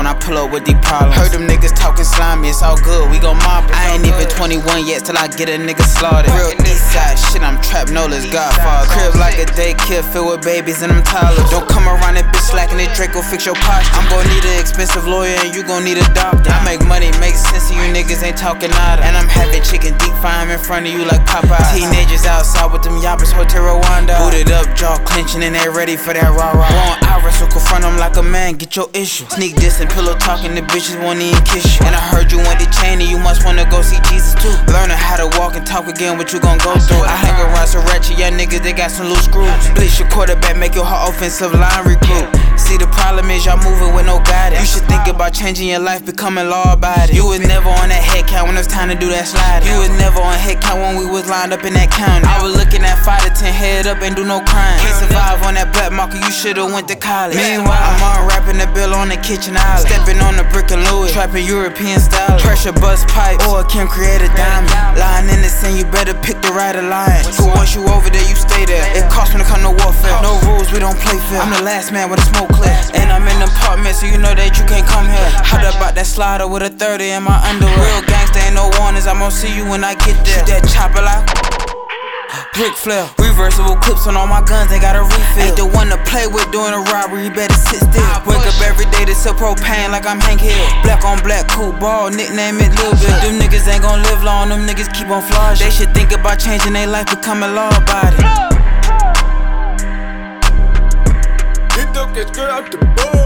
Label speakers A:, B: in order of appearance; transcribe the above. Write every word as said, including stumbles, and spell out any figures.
A: when I pull up with these problems. Heard them niggas talking slimy, it's all good, we gon' mob it. I ain't even twenty-one yet till I get a nigga slaughtered. Real east side shit, I'm trapped, no less Godfather. Crib like a daycare filled with babies and them toddlers. Don't come around that bitch slacking it, Draco fix your posture. I'm gon' need an expensive lawyer and you gon' need a doctor. I make money, make sense to you niggas ain't talking nada. And I'm having chicken deep fry in front of you like Popeye. Teenagers outside with them yappers, Hotel Rwanda. Booted up, jaw clenching and they ready for that rah-rah. Won't I wrestle, confront them like a man, get your issue. Sneak this and pillow talking, the bitches won't even kiss you. And I heard you want the chain and you must wanna go see Jesus too. Learning how to walk and talk again, what you gon' go through. I hang around some ratchet young niggas, they got some loose screws. Blitz your quarterback, make your whole offensive line recruit. See the problem is y'all moving with no guidance. You should think about changing your life, becoming law abiding. You was never on that head count when it was time to do that slide. You was never on head count when we was lined up in that county. I was looking at five to ten head up and do no crime. Can't survive on that black market, you should've went to college. Meanwhile, I'm unwrapping the bill on the kitchen island. Stepping on the brick and Louis, trapping European style. Pressure bust pipe, or can create a diamond. Lying in the sand, you better pick the right alliance. Cause once you over there, you stay there. It costs when it come to warfare. No rules, we don't play fair. I'm the last man with a smoke clip. And I'm in the apartment, so you know that you can't come here. Hot about that slider with a thirty in my underwear. Real gangsta, ain't no warnings, I'm gon' see you when I get there. Shoot that chopper like brick flare. Reversible clips on all my guns, they got a refill. Ain't the one to play with doing a robbery, you better sit still. Wake up every day to sell propane like I'm Hank Hill. Black on black, cool ball, nickname it Lil Bill. Them niggas ain't gon' live long, them niggas keep on flossing. They should think about changing their life, becoming law abiding.
B: Get the girl out the boat.